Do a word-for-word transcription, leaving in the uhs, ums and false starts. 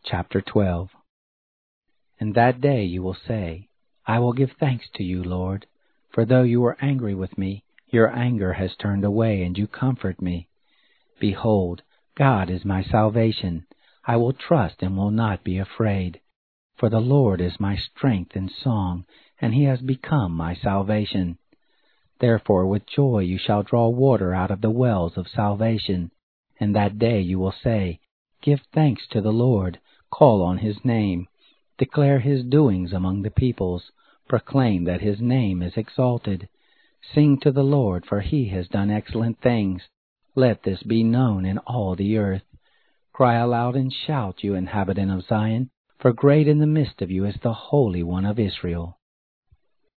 Chapter twelve. In that day you will say, I will give thanks to you, Lord, for though you were angry with me, your anger has turned away, and you comfort me. Behold, God is my salvation. I will trust and will not be afraid. For the Lord is my strength and song, and he has become my salvation. Therefore with joy you shall draw water out of the wells of salvation. In that day you will say, Give thanks to the Lord, call on his name, declare his doings among the peoples, proclaim that his name is exalted. Sing to the Lord, for he has done excellent things. Let this be known in all the earth. Cry aloud and shout, you inhabitant of Zion, for great in the midst of you is the Holy One of Israel.